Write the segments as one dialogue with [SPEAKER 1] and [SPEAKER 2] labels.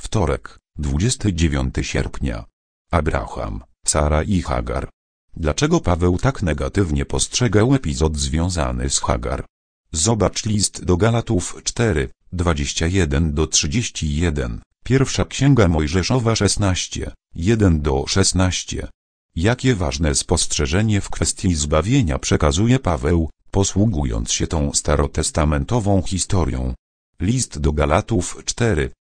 [SPEAKER 1] Wtorek, 29 sierpnia. Abraham, Sara i Hagar. Dlaczego Paweł tak negatywnie postrzegał epizod związany z Hagar? Zobacz list do Galatów 4, 21-31, pierwsza księga Mojżeszowa 16, 1-16. Jakie ważne spostrzeżenie w kwestii zbawienia przekazuje Paweł, posługując się tą starotestamentową historią. List do Galatów 4,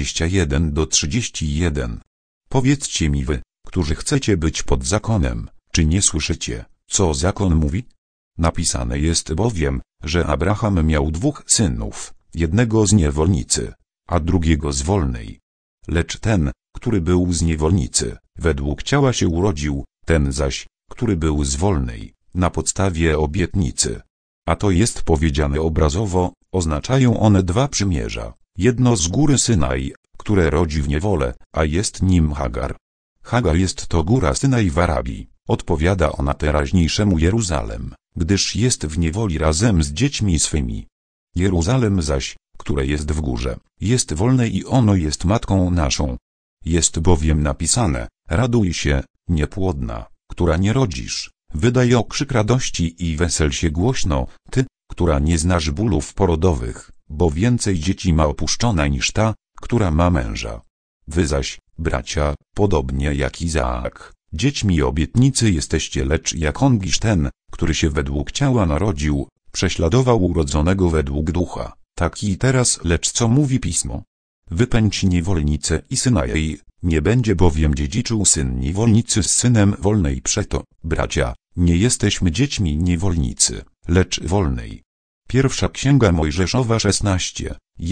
[SPEAKER 1] 21-31. Powiedzcie mi wy, którzy chcecie być pod zakonem, czy nie słyszycie, co zakon mówi? Napisane jest bowiem, że Abraham miał dwóch synów, jednego z niewolnicy, a drugiego z wolnej. Lecz ten, który był z niewolnicy, według ciała się urodził, ten zaś, który był z wolnej, na podstawie obietnicy. A to jest powiedziane obrazowo, oznaczają one dwa przymierza, jedno z góry Synaj, które rodzi w niewolę, a jest nim Hagar. Hagar jest to góra Synaj w Arabii, odpowiada ona teraźniejszemu Jeruzalem, gdyż jest w niewoli razem z dziećmi swymi. Jeruzalem zaś, które jest w górze, jest wolne i ono jest matką naszą. Jest bowiem napisane, raduj się, niepłodna, która nie rodzisz, wydaj okrzyk radości i wesel się głośno, ty, która nie znasz bólów porodowych, bo więcej dzieci ma opuszczona niż ta, która ma męża. Wy zaś, bracia, podobnie jak Izaak, dziećmi obietnicy jesteście, lecz jak Ongisz ten, który się według ciała narodził, prześladował urodzonego według ducha, tak i teraz, lecz co mówi Pismo? Wypędź niewolnicę i syna jej, nie będzie bowiem dziedziczył syn niewolnicy z synem wolnej. Przeto, bracia, nie jesteśmy dziećmi niewolnicy, lecz wolnej. Pierwsza księga Mojżeszowa 16,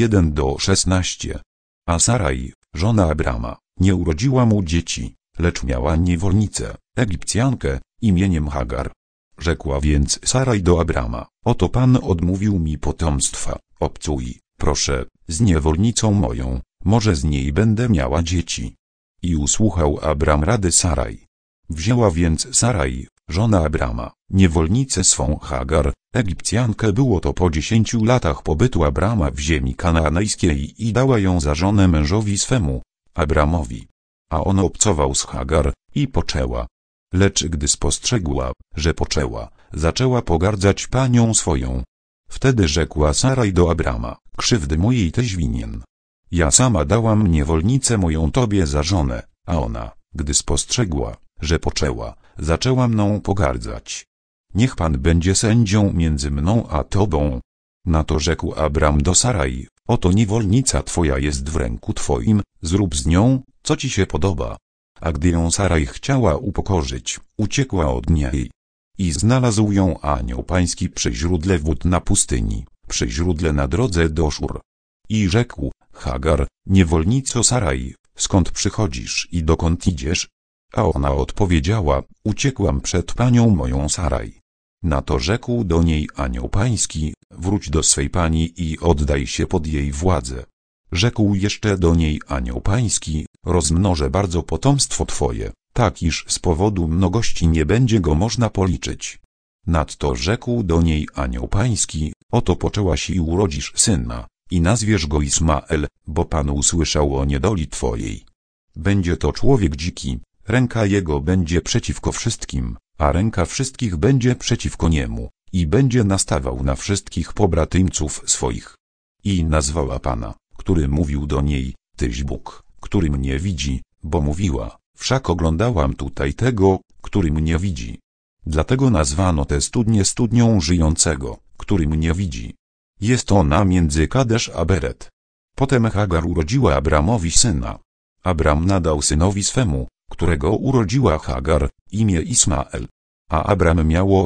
[SPEAKER 1] 1-16. A Saraj, żona Abrama, nie urodziła mu dzieci, lecz miała niewolnicę, Egipcjankę, imieniem Hagar. Rzekła więc Saraj do Abrama, oto Pan odmówił mi potomstwa, obcuj, proszę, z niewolnicą moją, może z niej będę miała dzieci. I usłuchał Abram rady Saraj. Wzięła więc Saraj, żona Abrama, niewolnicę swą Hagar, Egipcjankę. Było to po 10 latach pobytu Abrama w ziemi kanaanejskiej i dała ją za żonę mężowi swemu, Abramowi. A on obcował z Hagar, i poczęła. Lecz gdy spostrzegła, że poczęła, zaczęła pogardzać panią swoją. Wtedy rzekła Saraj do Abrama, krzywdy mojej tyś winien. Ja sama dałam niewolnicę moją tobie za żonę, a ona, gdy spostrzegła, że poczęła, zaczęła mną pogardzać. Niech Pan będzie sędzią między mną a tobą. Na to rzekł Abram do Saraj, oto niewolnica twoja jest w ręku twoim, zrób z nią, co ci się podoba. A gdy ją Saraj chciała upokorzyć, uciekła od niej. I znalazł ją anioł pański przy źródle wód na pustyni, przy źródle na drodze do Szur. I rzekł, Hagar, niewolnico Saraj, skąd przychodzisz i dokąd idziesz? A ona odpowiedziała, uciekłam przed panią moją Saraj. Na to rzekł do niej anioł pański, wróć do swej pani i oddaj się pod jej władzę. Rzekł jeszcze do niej anioł pański, rozmnożę bardzo potomstwo twoje, tak iż z powodu mnogości nie będzie go można policzyć. Nadto rzekł do niej anioł pański, oto poczęłaś i urodzisz syna, i nazwiesz go Ismael, bo Pan usłyszał o niedoli twojej. Będzie to człowiek dziki, ręka jego będzie przeciwko wszystkim, a ręka wszystkich będzie przeciwko niemu, i będzie nastawał na wszystkich pobratyńców swoich. I nazwała Pana, który mówił do niej, tyś Bóg, który mnie widzi, bo mówiła, wszak oglądałam tutaj tego, który mnie widzi. Dlatego nazwano tę studnię studnią żyjącego, który mnie widzi. Jest ona między Kadesz a Beret. Potem Hagar urodziła Abramowi syna. Abram nadał synowi swemu, którego urodziła Hagar, imię Ismael. A Abram miało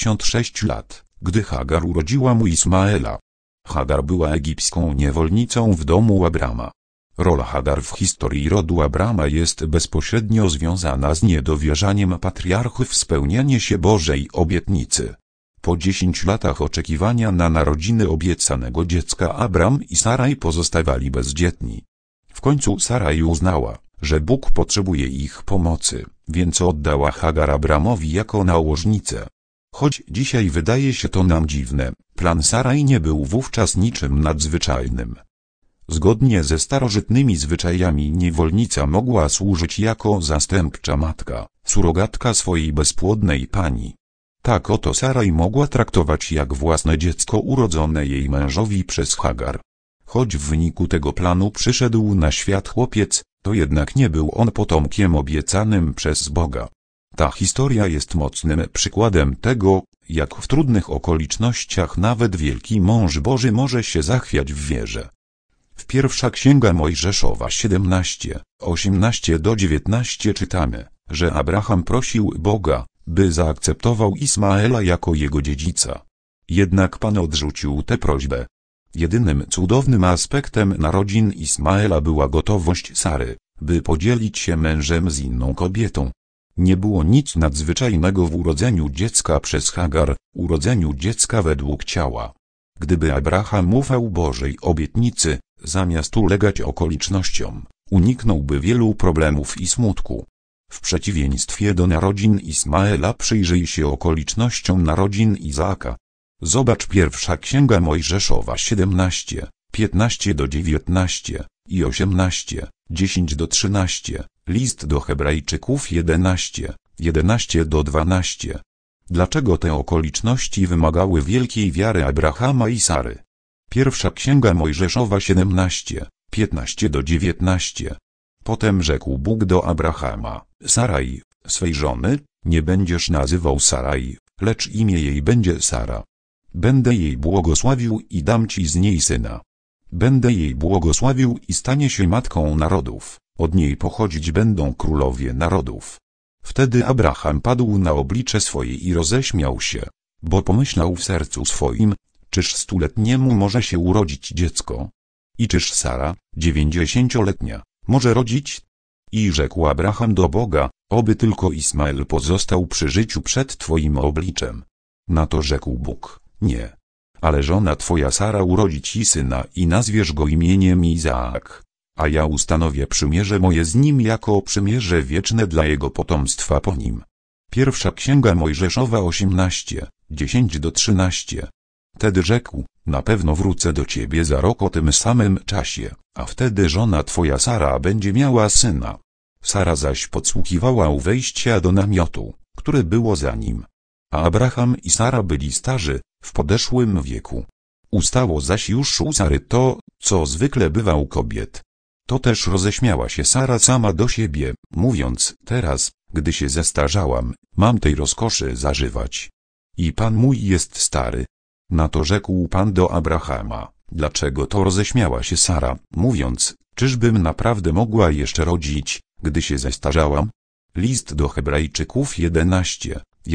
[SPEAKER 1] 86 lat, gdy Hagar urodziła mu Ismaela. Hagar była egipską niewolnicą w domu Abrama. Rola Hagar w historii rodu Abrama jest bezpośrednio związana z niedowierzaniem patriarchy w spełnienie się Bożej obietnicy. Po 10 latach oczekiwania na narodziny obiecanego dziecka Abram i Saraj pozostawali bezdzietni. W końcu Saraj uznała, że Bóg potrzebuje ich pomocy, więc oddała Hagar Abramowi jako nałożnicę. Choć dzisiaj wydaje się to nam dziwne, plan Saraj nie był wówczas niczym nadzwyczajnym. Zgodnie ze starożytnymi zwyczajami niewolnica mogła służyć jako zastępcza matka, surogatka swojej bezpłodnej pani. Tak oto Saraj mogła traktować jak własne dziecko urodzone jej mężowi przez Hagar. Choć w wyniku tego planu przyszedł na świat chłopiec, to jednak nie był on potomkiem obiecanym przez Boga. Ta historia jest mocnym przykładem tego, jak w trudnych okolicznościach nawet wielki mąż Boży może się zachwiać w wierze. W Pierwsza Księga Mojżeszowa 17, 18-19 czytamy, że Abraham prosił Boga, by zaakceptował Ismaela jako jego dziedzica. Jednak Pan odrzucił tę prośbę. Jedynym cudownym aspektem narodzin Ismaela była gotowość Sary, by podzielić się mężem z inną kobietą. Nie było nic nadzwyczajnego w urodzeniu dziecka przez Hagar, urodzeniu dziecka według ciała. Gdyby Abraham ufał Bożej obietnicy, zamiast ulegać okolicznościom, uniknąłby wielu problemów i smutku. W przeciwieństwie do narodzin Ismaela przyjrzyj się okolicznościom narodzin Izaaka. Zobacz Pierwsza Księga Mojżeszowa 17, 15-19 i 18, 10-13, list do Hebrajczyków 11, 11-12. Dlaczego te okoliczności wymagały wielkiej wiary Abrahama i Sary? Pierwsza Księga Mojżeszowa 17, 15-19. Potem rzekł Bóg do Abrahama: Saraj, swej żony, nie będziesz nazywał Saraj, lecz imię jej będzie Sara. Będę jej błogosławił i dam ci z niej syna. Będę jej błogosławił i stanie się matką narodów, od niej pochodzić będą królowie narodów. Wtedy Abraham padł na oblicze swoje i roześmiał się, bo pomyślał w sercu swoim, czyż 100-letniemu może się urodzić dziecko? I czyż Sara, 90-letnia, może rodzić? I rzekł Abraham do Boga, oby tylko Ismael pozostał przy życiu przed Twoim obliczem. Na to rzekł Bóg, nie. Ale żona Twoja Sara urodzi Ci syna i nazwiesz go imieniem Izaak. A ja ustanowię przymierze moje z nim jako przymierze wieczne dla jego potomstwa po nim. Pierwsza Księga Mojżeszowa 18, 10-13. Wtedy rzekł, na pewno wrócę do Ciebie za rok o tym samym czasie, a wtedy żona Twoja Sara będzie miała syna. Sara zaś podsłuchiwała u wejścia do namiotu, które było za nim. A Abraham i Sara byli starzy, w podeszłym wieku. Ustało zaś już u Sary to, co zwykle bywa u kobiet. To też roześmiała się Sara sama do siebie, mówiąc, teraz, gdy się zestarzałam, mam tej rozkoszy zażywać. I Pan mój jest stary. Na to rzekł Pan do Abrahama, dlaczego to roześmiała się Sara, mówiąc, czyżbym naprawdę mogła jeszcze rodzić, gdy się zestarzałam? List do Hebrajczyków 11,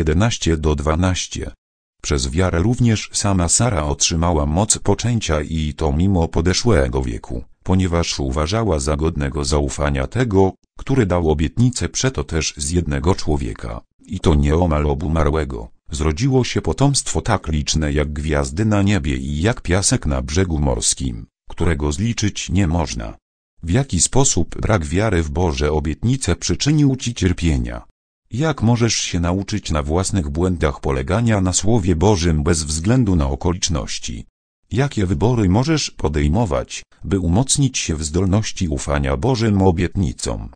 [SPEAKER 1] 11-12. Przez wiarę również sama Sara otrzymała moc poczęcia i to mimo podeszłego wieku, ponieważ uważała za godnego zaufania tego, który dał obietnicę, przeto też z jednego człowieka, i to nieomal obumarłego, zrodziło się potomstwo tak liczne jak gwiazdy na niebie i jak piasek na brzegu morskim, którego zliczyć nie można. W jaki sposób brak wiary w Boże obietnice przyczynił Ci cierpienia? Jak możesz się nauczyć na własnych błędach polegania na Słowie Bożym bez względu na okoliczności? Jakie wybory możesz podejmować, by umocnić się w zdolności ufania Bożym obietnicom?